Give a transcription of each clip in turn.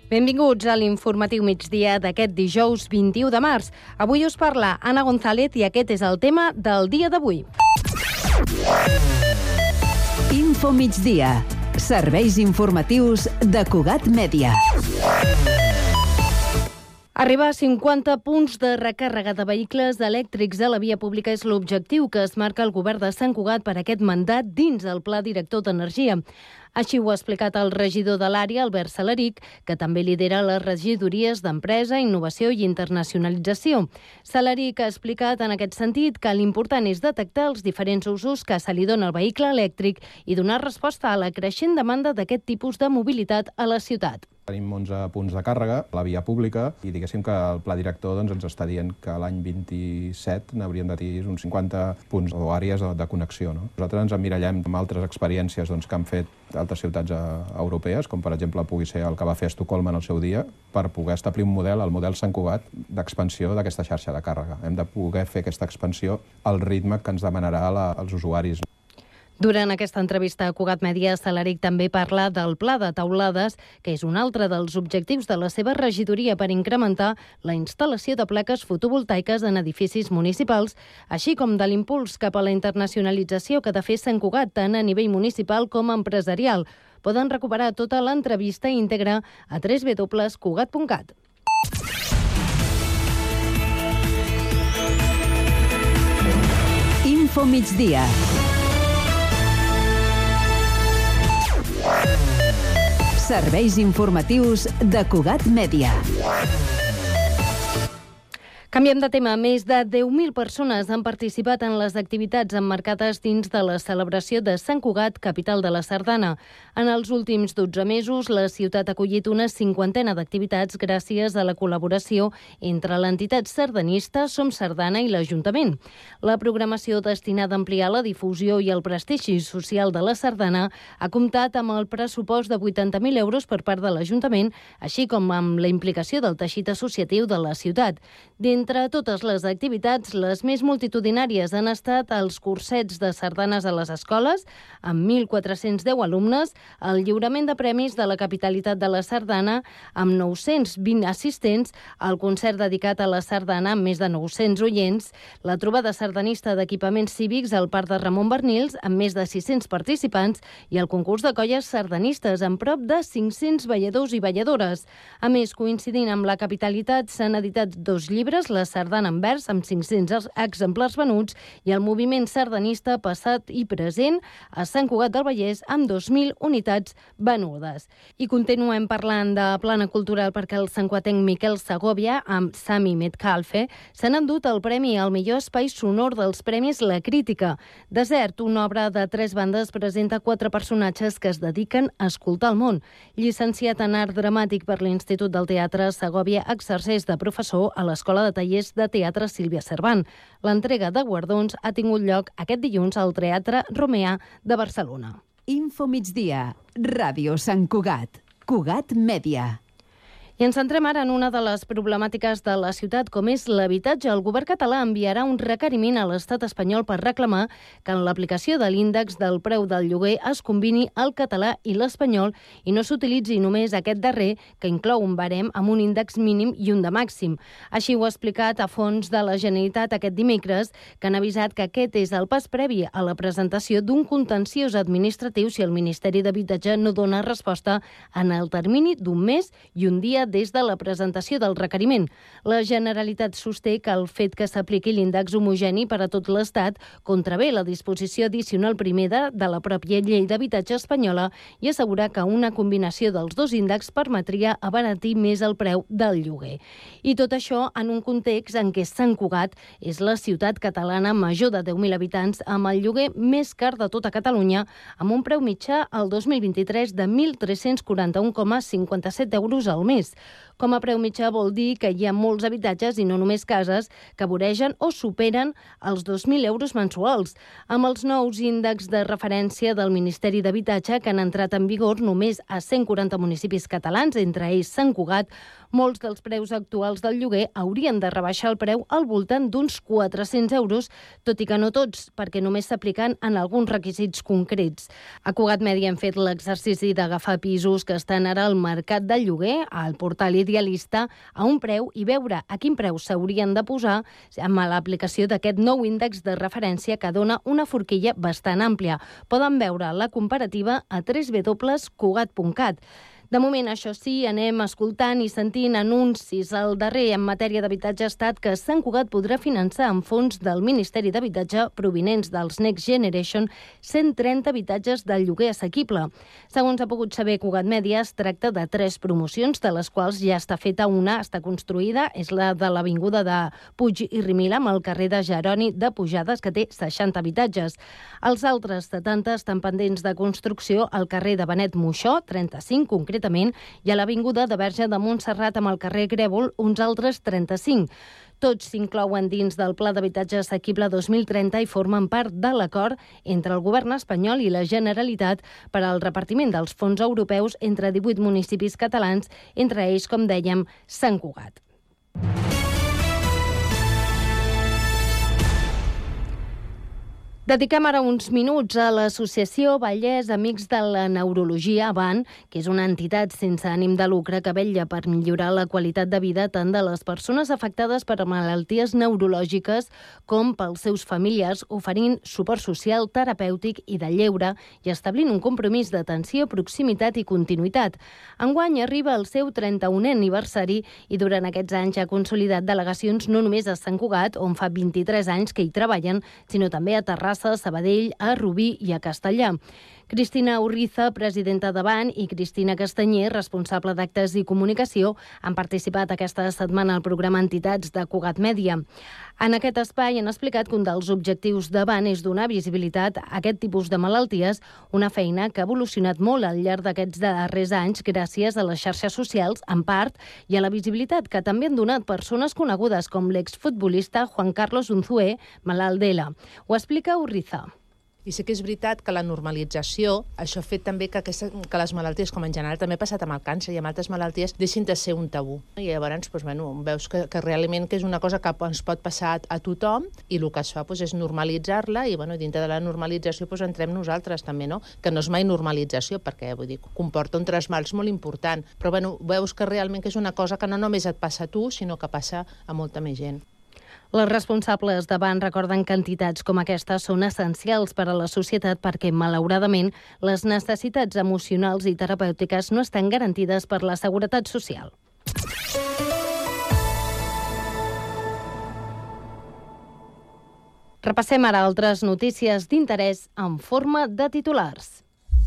Benvinguts a l'informatiu migdia d'aquest dijous 21 de març. Avui us parla Anna González i aquest és el tema del dia d'avui. Info migdia. Serveis informatius de Cugat Mèdia. Arribar a 50 punts de recàrrega de vehicles elèctrics a la via pública és l'objectiu que es marca el govern de Sant Cugat per aquest mandat dins el Pla Director d'Energia. Així ho ha explicat el regidor de l'àrea, Albert Salaric, que també lidera les regidories d'Empresa, Innovació i Internacionalització. Salaric ha explicat en aquest sentit que l'important és detectar els diferents usos que se li dona al vehicle elèctric i donar resposta a la creixent demanda d'aquest tipus de mobilitat a la ciutat. Tenim 11 punts de càrrega a la via pública i diguéssim que el pla director ens està dient que l'any 27 n'hauríem de tenir uns 50 punts o àrees de connexió. Nosaltres ens emmirallem amb altres experiències que han fet altres ciutats europees, com per exemple pugui ser el que va fer Estocolm en el seu dia, per poder establir un model, el model Sant Cugat, d'expansió d'aquesta xarxa de càrrega. Hem de poder fer aquesta expansió al ritme que ens demanarà els usuaris. Durant aquesta entrevista a Cugat Mèdia, Salaric també parla del pla de taulades, que és un altre dels objectius de la seva regidoria per incrementar la instal·lació de plaques fotovoltaiques en edificis municipals, així com de l'impuls cap a la internacionalització que ha de fer Sant Cugat tant a nivell municipal com empresarial. Poden recuperar tota l'entrevista íntegra a www.cugat.cat. Info migdia. Serveis informatius de Cugat Mèdia. Canviem de tema. Més de 10.000 persones han participat en les activitats emmarcades dins de la celebració de Sant Cugat, capital de la Sardana. En els últims 12 mesos, la ciutat ha acollit una 50ena d'activitats gràcies a la col·laboració entre l'entitat sardanista Som Sardana i l'Ajuntament. La programació destinada a ampliar la difusió i el prestigi social de la sardana ha comptat amb el pressupost de 80.000 euros per part de l'Ajuntament, així com amb la implicació del teixit associatiu de la ciutat. Entre totes les activitats, les més multitudinàries han estat els cursets de sardanes a les escoles, amb 1.410 alumnes, el lliurament de premis de la capitalitat de la sardana, amb 920 assistents, el concert dedicat a la sardana amb més de 900 oients, la trobada sardanista d'equipaments cívics al Parc de Ramon Bernils, amb més de 600 participants, i el concurs de colles sardanistes, amb prop de 500 balladors i balladores. A més, coincidint amb la capitalitat, s'han editat 2 llibres, la sardana en vers, amb 500 exemplars venuts, i el moviment sardanista passat i present a Sant Cugat del Vallès, amb 2.000 unitats venudes. I continuem parlant de plana cultural perquè el santcuatenc Miquel Segovia, amb Sami Metcalfe, s'han endut el premi al millor espai sonor dels Premis La Crítica. Desert, una obra de 3 bandes, presenta 4 personatges que es dediquen a escoltar el món. Llicenciat en art dramàtic per l'Institut del Teatre, Segovia exerceix de professor a l'Escola de Tallers de Teatre Sílvia Cervant. L'entrega de guardons ha tingut lloc aquest dilluns al Teatre Romeà de Barcelona. Info migdia. Ràdio Sant Cugat. Cugat Mèdia. I ens centrem ara en una de les problemàtiques de la ciutat, com és l'habitatge. El govern català enviarà un requeriment a l'estat espanyol per reclamar que en l'aplicació de l'índex del preu del lloguer es combini el català i l'espanyol i no s'utilitzi només aquest darrer, que inclou un barem amb un índex mínim i un de màxim. Així ho ha explicat a fons de la Generalitat aquest dimecres, que han avisat que aquest és el pas previ a la presentació d'un contenciós administratiu si el Ministeri d'Habitatge no dona resposta en el termini d'un mes i un dia des de la presentació del requeriment. La Generalitat sosté que el fet que s'apliqui l'índex homogeni per a tot l'Estat contravé la disposició addicional primera de la pròpia llei d'habitatge espanyola i assegura que una combinació dels 2 índexs permetria abaratir més el preu del lloguer. I tot això en un context en què Sant Cugat és la ciutat catalana major de 10.000 habitants amb el lloguer més car de tota Catalunya, amb un preu mitjà al 2023 de 1.341,57 euros al mes. Com a preu mitjà vol dir que hi ha molts habitatges, i no només cases, que voregen o superen els 2.000 euros mensuals. Amb els nous índexs de referència del Ministeri d'Habitatge, que han entrat en vigor només a 140 municipis catalans, entre ells Sant Cugat, molts dels preus actuals del lloguer haurien de rebaixar el preu al voltant d'uns 400 euros, tot i que no tots, perquè només s'apliquen en alguns requisits concrets. A Cugat Mèdia hem fet l'exercici d'agafar pisos que estan ara al mercat del lloguer, al portal Idealista, a un preu i veure a quin preu s'haurien de posar amb l'aplicació d'aquest nou índex de referència que dona una forquilla bastant àmplia. Poden veure la comparativa a www.cugat.cat. De moment, això sí, anem escoltant i sentint anuncis. El darrer en matèria d'habitatge ha estat que Sant Cugat podrà finançar amb fons del Ministeri d'Habitatge provinents dels Next Generation 130 habitatges del lloguer assequible. Segons ha pogut saber Cugat Mèdia, es tracta de 3 promocions, de les quals ja està feta una, està construïda, és la de l'Avinguda de Puig i Rimila, amb el carrer de Jeroni de Pujades, que té 60 habitatges. Els altres 70 estan pendents de construcció al carrer de Benet Moixó, 35 concretament, i a l'Avinguda de Verge de Montserrat amb el carrer Grèvol uns altres 35. Tots s'inclouen dins del Pla d'Habitatge Assequible 2030 i formen part de l'acord entre el govern espanyol i la Generalitat per al repartiment dels fons europeus entre 18 municipis catalans, entre ells, com dèiem, Sant Cugat. Dediquem ara uns minuts a l'Associació Vallès Amics de la Neurologia, AVAN, que és una entitat sense ànim de lucre que vetlla per millorar la qualitat de vida tant de les persones afectades per malalties neurològiques com pels seus familiars, oferint suport social, terapèutic i de lleure i establint un compromís d'atenció, proximitat i continuïtat. Enguany arriba el seu 31è aniversari i durant aquests anys ha consolidat delegacions no només a Sant Cugat, on fa 23 anys que hi treballen, sinó també a Terrassa, a Sabadell, a Rubí i a Castellà. Cristina Urriza, presidenta d'AVAN, i Cristina Castanyer, responsable d'actes i comunicació, han participat aquesta setmana al programa Entitats de Cugat Mèdia. En aquest espai han explicat que un dels objectius d'AVAN és donar visibilitat a aquest tipus de malalties, una feina que ha evolucionat molt al llarg d'aquests darrers anys gràcies a les xarxes socials, en part, i a la visibilitat que també han donat persones conegudes com l'exfutbolista Juan Carlos Unzué, malalt d'ELA. Ho explica Urriza. I sí que és veritat que la normalització, això ha fet també que les malalties, com en general també ha passat amb el càncer i amb altres malalties, deixin de ser un tabú. I llavors veus que realment que és una cosa que ens pot passar a tothom i el que es fa és normalitzar-la i dintre de la normalització entrem nosaltres també, no? Que no és mai normalització perquè comporta un trasbals molt important, però veus que realment que és una cosa que no només et passa a tu, sinó que passa a molta més gent. Les responsables d'AVAN recorden que entitats com aquestes són essencials per a la societat perquè, malauradament, les necessitats emocionals i terapèutiques no estan garantides per la Seguretat Social. Repassem ara altres notícies d'interès en forma de titulars.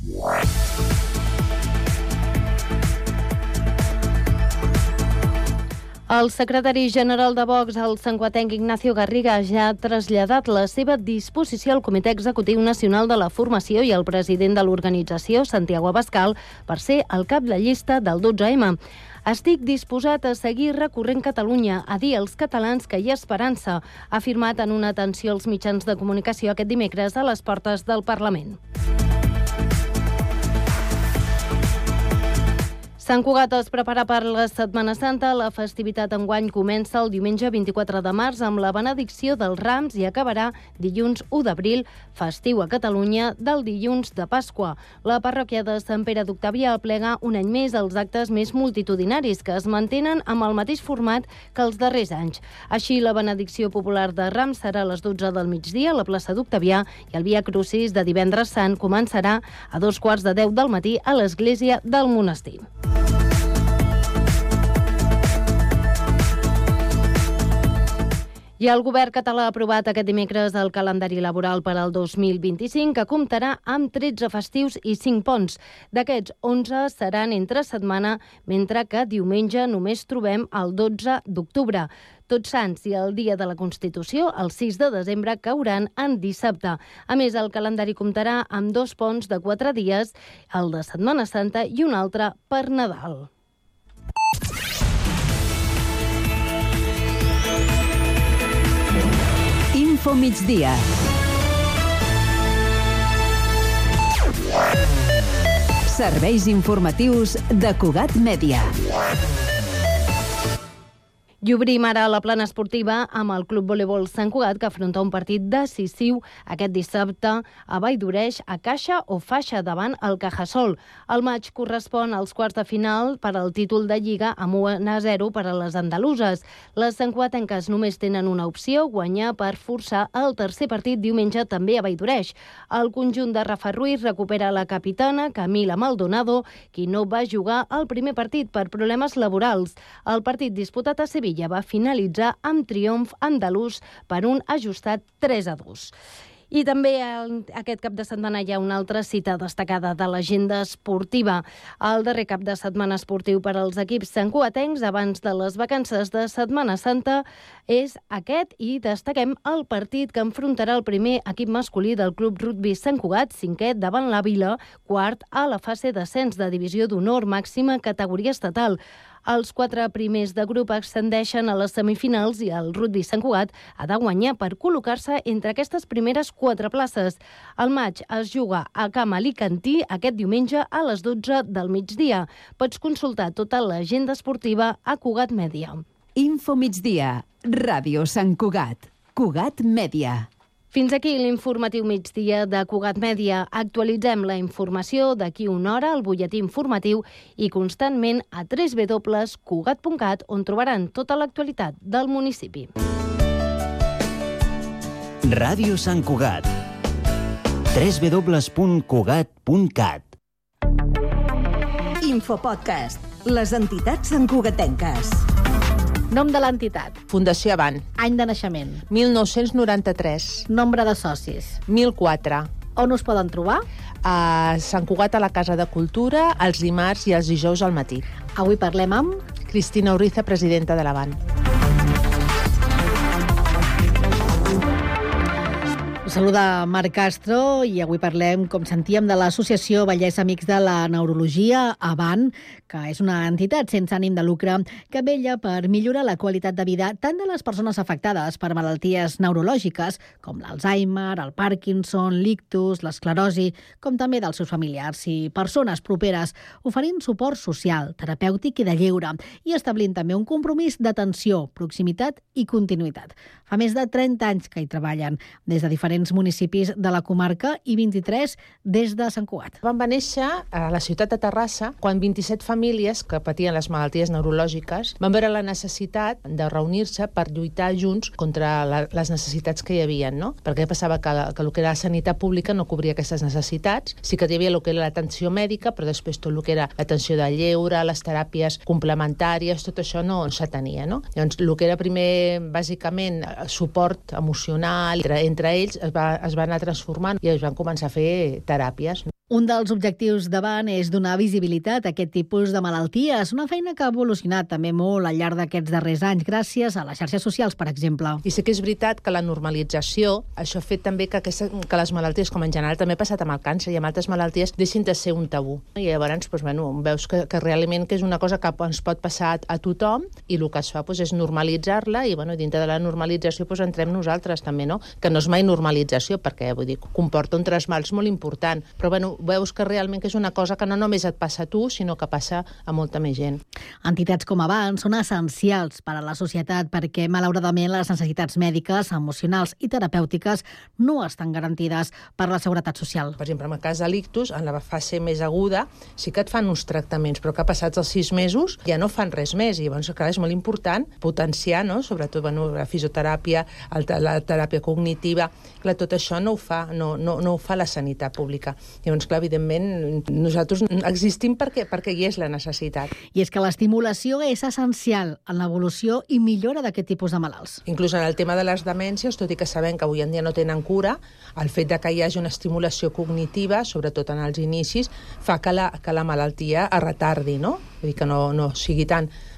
El secretari general de Vox, el santcugatenc Ignacio Garriga, ja ha traslladat la seva disposició al Comitè Executiu Nacional de la Formació i al president de l'organització, Santiago Abascal, per ser el cap de llista del 12M. Estic disposat a seguir recorrent Catalunya, a dir als catalans que hi ha esperança, ha afirmat en una atenció als mitjans de comunicació aquest dimecres a les portes del Parlament. Sant Cugat es prepara per la Setmana Santa. La festivitat enguany comença el diumenge 24 de març amb la benedicció dels Rams i acabarà dilluns 1 d'abril, festiu a Catalunya, del dilluns de Pasqua. La parròquia de Sant Pere d'Octavià aplega un any més els actes més multitudinaris que es mantenen amb el mateix format que els darrers anys. Així, la benedicció popular de Rams serà a les 12 del migdia a la plaça d'Octavià i el Via Crucis de divendres sant començarà a 2:15 del matí a l'església del monestir. I el govern català ha aprovat aquest dimecres el calendari laboral per al 2025, que comptarà amb 13 festius i 5 ponts. D'aquests, 11 seran entre setmana, mentre que diumenge només trobem el 12 d'octubre. Tots Sants i el Dia de la Constitució, el 6 de desembre, cauran en dissabte. A més, el calendari comptarà amb 2 ponts de 4 dies, el de Setmana Santa i un altre per Nadal. Info migdia. Serveis informatius de Cugat Mèdia. I obrim ara la plana esportiva amb el Club Voleibol Sant Cugat, que afronta un partit decisiu aquest dissabte a Valldoreix, a caixa o faixa davant el Cajasol. El maig correspon als quarts de final per al títol de Lliga amb 1-0 per a les andaluses. Les santcugatenques només tenen una opció, guanyar per forçar el tercer partit diumenge també a Valldoreix. El conjunt de Rafa Ruiz recupera la capitana Camila Maldonado, qui no va jugar el primer partit per problemes laborals. El partit disputat a Sevilla va finalitzar amb triomf andalús per un ajustat 3-2. I també aquest cap de setmana hi ha una altra cita destacada de l'agenda esportiva. El darrer cap de setmana esportiu per als equips santcugatencs abans de les vacances de Setmana Santa és aquest, i destaquem el partit que enfrontarà el primer equip masculí del Club Rugbi Sant Cugat, 5è davant la Vila, quart a la fase d'ascens de divisió d'honor màxima categoria estatal. Els 4 primers de grup ascendeixen a les semifinals i el Rugbi Sant Cugat ha de guanyar per col·locar-se entre aquestes primeres 4 places. El maig es juga a Camp Alicantí aquest diumenge a les 12 del migdia. Pots consultar tota l'agenda esportiva a Cugat Mèdia. Info migdia. Ràdio Sant Cugat. Cugat Mèdia. Fins aquí l'informatiu migdia de Cugat Mèdia. Actualitzem la informació d'aquí una hora al butlletí informatiu i constantment a www.cugat.cat, on trobaran tota l'actualitat del municipi. Ràdio Sant Cugat. www.cugat.cat. Infopodcast. Les entitats santcugatenques. Nom de l'entitat. Fundació Avant. Any de naixement. 1993. Nombre de socis. 1004. On us poden trobar? A Sant Cugat, a la Casa de Cultura, els dimarts i els dijous al matí. Avui parlem amb Cristina Uriza, presidenta de l'Avant. Us saluda Marc Castro i avui parlem, com sentíem, de l'Associació Vallès Amics de la Neurologia, Avant, que és una entitat sense ànim de lucre que vetlla per millorar la qualitat de vida tant de les persones afectades per malalties neurològiques com l'Alzheimer, el Parkinson, l'ictus, l'esclerosi, com també dels seus familiars i persones properes, oferint suport social, terapèutic i de lleure i establint també un compromís d'atenció, proximitat i continuïtat. Fa més de 30 anys que hi treballen, des de diferents municipis de la comarca i 23 des de Sant Cugat. Va néixer a la ciutat de Terrassa quan 27 famílies que patien les malalties neurològiques van veure la necessitat de reunir-se per lluitar junts contra les necessitats que hi havia, no? Perquè passava que el que era la sanitat pública no cobria aquestes necessitats. Sí que hi havia el que era l'atenció mèdica, però després tot el que era l'atenció de lleure, les teràpies complementàries, tot això no s'atenia, no? Llavors, el que era primer, bàsicament, suport emocional entre ells es va anar transformant i es van començar a fer teràpies. Un dels objectius d'Avant és donar visibilitat a aquest tipus de malalties, una feina que ha evolucionat també molt al llarg d'aquests darrers anys, gràcies a les xarxes socials, per exemple. I sí que és veritat que la normalització, això ha fet també que les malalties, com en general també ha passat amb el càncer i amb altres malalties, deixin de ser un tabú. I llavors veus que realment que és una cosa que ens pot passar a tothom i el que es fa és normalitzar-la i dintre de la normalització entrem nosaltres també, no? Que no és mai normalització, perquè comporta un trasmals molt important, però veus que realment que és una cosa que no només et passa a tu, sinó que passa a molta més gent. Entitats com Avant són essencials per a la societat perquè, malauradament, les necessitats mèdiques, emocionals i terapèutiques no estan garantides per la Seguretat Social. Per exemple, en el cas de l'ictus, en la fase més aguda, sí que et fan uns tractaments, però que passats els 6 mesos ja no fan res més. I llavors, clar, és molt important potenciar, no? Sobretot la fisioteràpia, la teràpia cognitiva. Clar, tot això no ho fa la sanitat pública. Llavors, clar, evidentment, nosaltres existim perquè hi és la necessitat. I és que l'estimulació és essencial en l'evolució i millora d'aquest tipus de malalts. Inclús en el tema de les demències, tot i que sabem que avui en dia no tenen cura, el fet de que hi hagi una estimulació cognitiva, sobretot en els inicis, fa que la malaltia es retardi, no? Vull dir que no sigui tan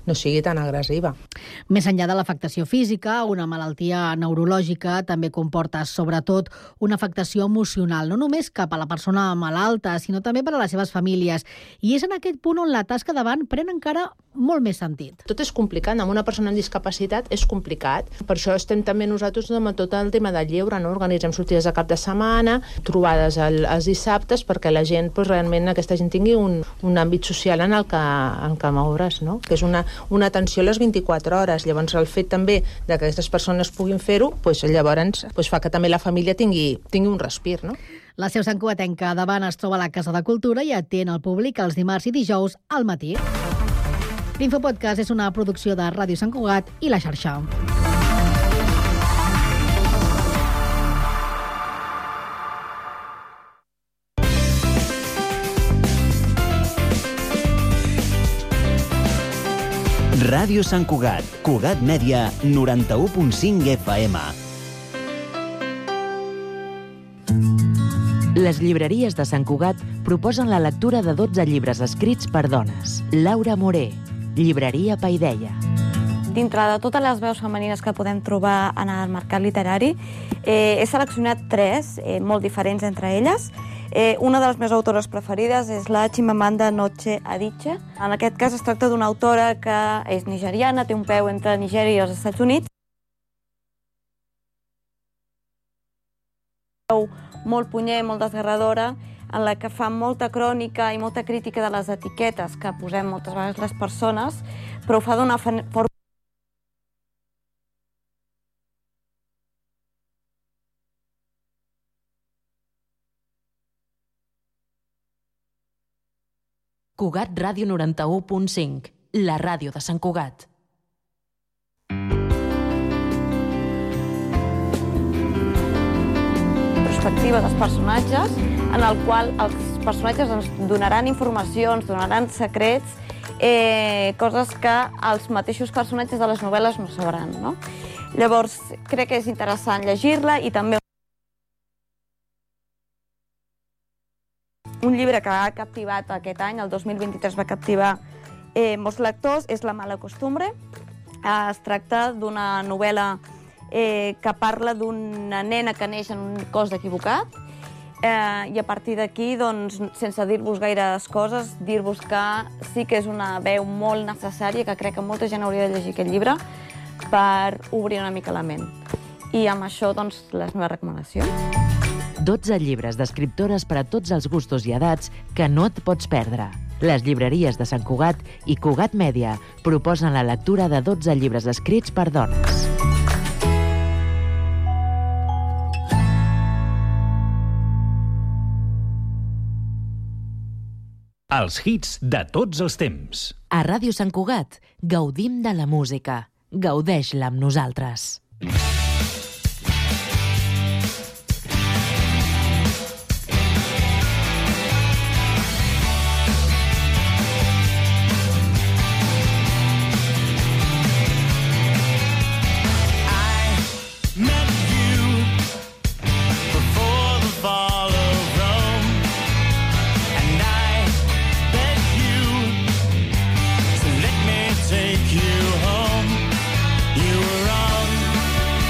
no sigui tan agressiva. Més enllà de l'afectació física, una malaltia neurològica també comporta, sobretot, una afectació emocional, no només cap a la persona malalta, sinó també per a les seves famílies. I és en aquest punt on la tasca davant pren encara molt més sentit. Tot és complicat, amb una persona amb discapacitat és complicat. Per això estem també nosaltres amb tot el tema del lleure, no? Organitzem sortides de cap de setmana, trobades els dissabtes, perquè la gent, realment aquesta gent tingui un àmbit social en el que moure's, no? Que és una atenció a les 24 hores. Llavors el fet també que aquestes persones puguin fer-ho, llavors fa que també la família tingui un respir, no? La seu santcugatenca davant es troba a la Casa de Cultura i atén al públic els dimarts i dijous al matí. L'Infopodcast és una producció de Ràdio Sant Cugat i La Xarxa. Ràdio Sant Cugat, Cugat Mèdia, 91.5 FM. Les llibreries de Sant Cugat proposen la lectura de 12 llibres escrits per dones. Laura Moré, Llibreria Paideia. Dintre de totes les veus femenines que podem trobar en el mercat literari, he seleccionat 3, molt diferents entre elles. Una de les meves autores preferides és la Chimamanda Ngozi Adichie. En aquest cas es tracta d'una autora que és nigeriana, té un peu entre Nigèria i els Estats Units. Molt punyer, molt desgarradora, en la que fa molta crònica i molta crítica de les etiquetes que posem moltes vegades les persones, però ho fa d'una forma. Cugat Ràdio 91.5, la ràdio de Sant Cugat. Perspectiva dels personatges, en el qual els personatges ens donaran informació, ens donaran secrets, coses que els mateixos personatges de les novel·les no sabran, no? Llavors, crec que és interessant llegir-la i també un llibre que ha captivat aquest any, el 2023 va captivar molts lectors, és La mala costumbre. Es tracta d'una novel·la que parla d'una nena que neix en un cos equivocat i a partir d'aquí, sense dir-vos gaires coses, dir-vos que sí que és una veu molt necessària, que crec que molta gent hauria de llegir aquest llibre per obrir una mica la ment. I amb això, les meves recomanacions. 12 llibres d'escriptores per a tots els gustos i edats que no et pots perdre. Les llibreries de Sant Cugat i Cugat Mèdia proposen la lectura de 12 llibres escrits per dones. Els hits de tots els temps. A Ràdio Sant Cugat gaudim de la música. Gaudeix-la amb nosaltres. Take you home. You were wrong.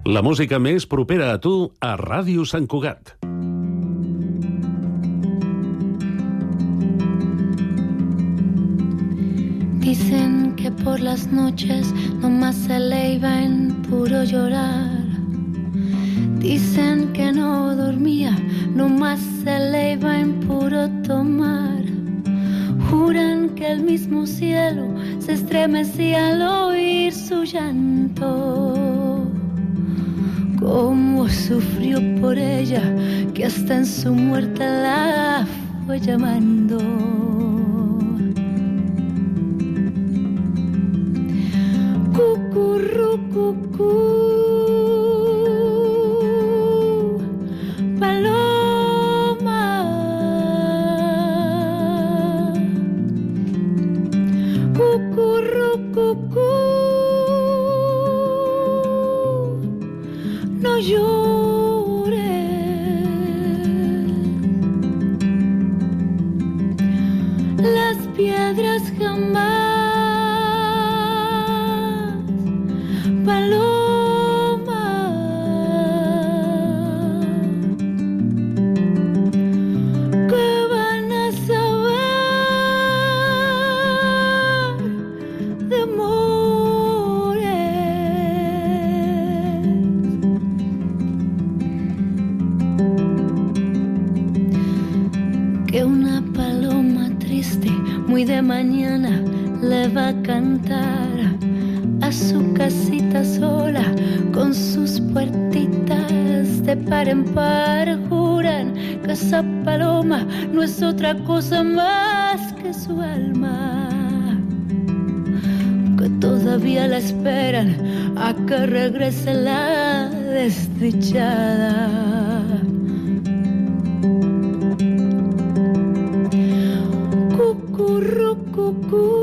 La música més propera a tu a Ràdio Sant Cugat. Dicen que por las noches nomás se le iba en puro llorar. Dicen que no dormía, nomás se le iba en puro tomar. Juran que el mismo cielo se estremecía al oír su llanto. Cómo sufrió por ella, que hasta en su muerte la fue llamando. Cucurru, cucú, paloma. Cucurru, cucú, no llores. Las piedras jamás. Paloma, ¿qué van a saber de amores? Que una paloma triste muy de mañana le va a cantar a su casita sola, con sus puertitas de par en par. Juran que esa paloma no es otra cosa más que su alma, que todavía la esperan a que regrese la desdichada. Cucurru, cucú.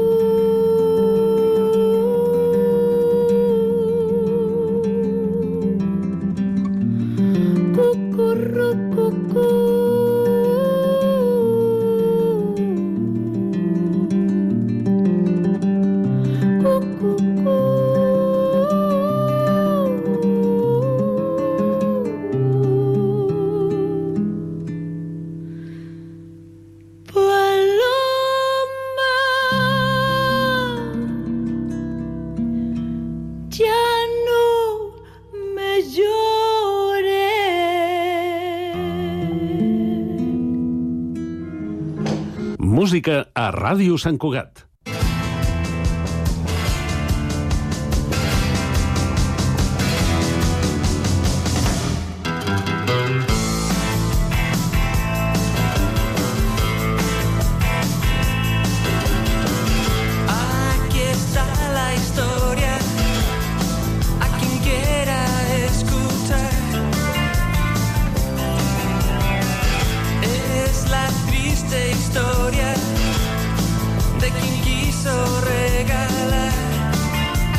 Música a Ràdio Sant Cugat.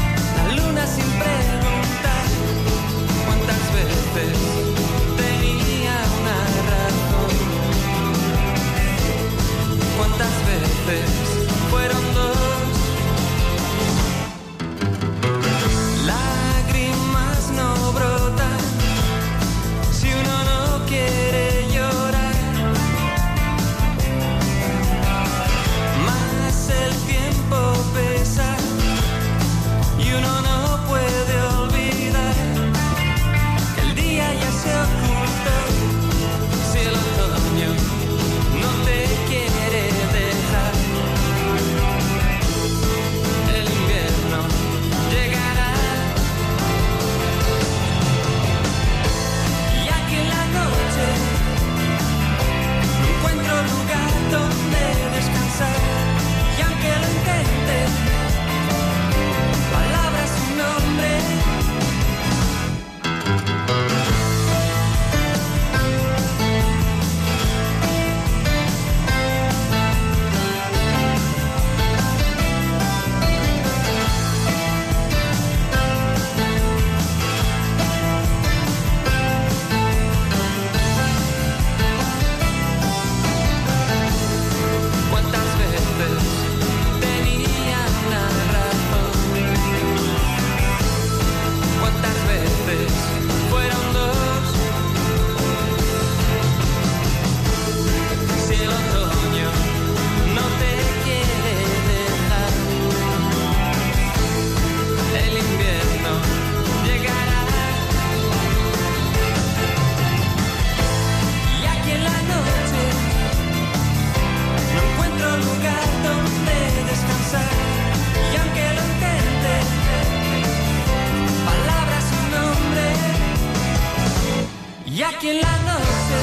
Sin preguntar cuántas veces tenía aquí en la noche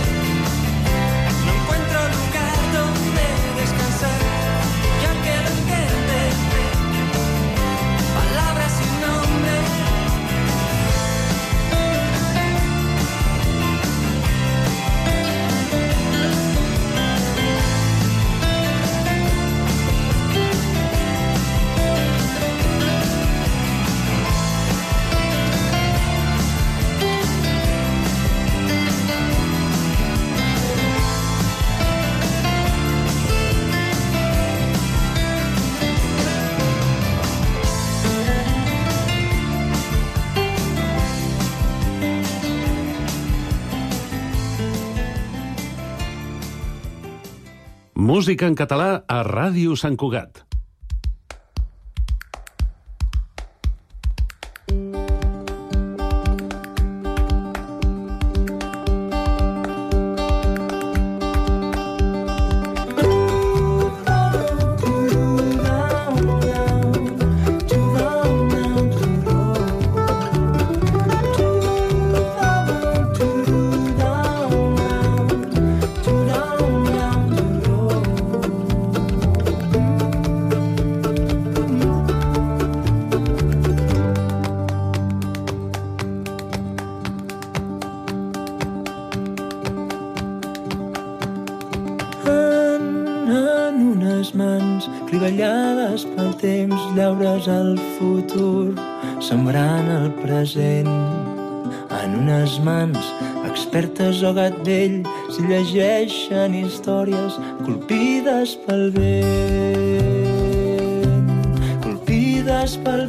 no encuentro lugar donde descansar. Y aunque lo intente, palabras sin nombre. Música en català a Ràdio Sant Cugat. Cribellades pel temps, llaures al futur, sembrant el present. En unes mans, expertes o gat vell, s'hi llegeixen històries colpides pel vent. Colpides pel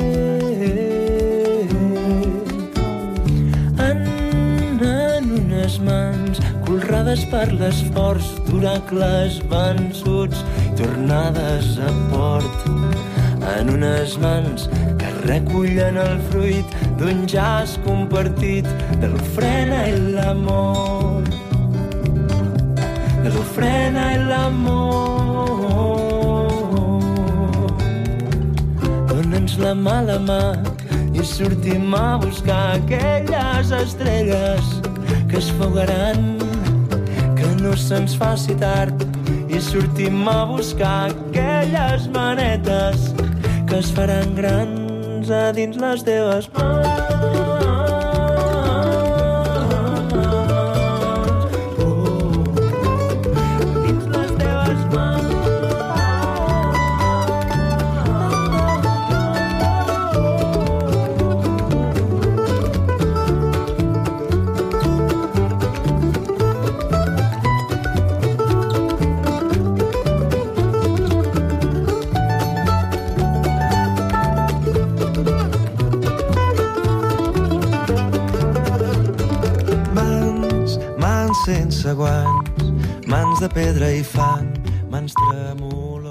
vent. En unes mans, colrades per l'esforç d'oracles vençuts, tornades a port. En unes mans que recullen el fruit d'un jazz compartit de l'ofrena i l'amor. De l'ofrena i l'amor. Dóna'ns la mà i sortim a buscar aquelles estrelles que es fogaran, que no se'ns faci tard. I sortim a buscar aquelles manetes que es faran grans a dins les teves mans. Dins les teves mans. Sense guants, mans de pedra i fang, mans tremoloses.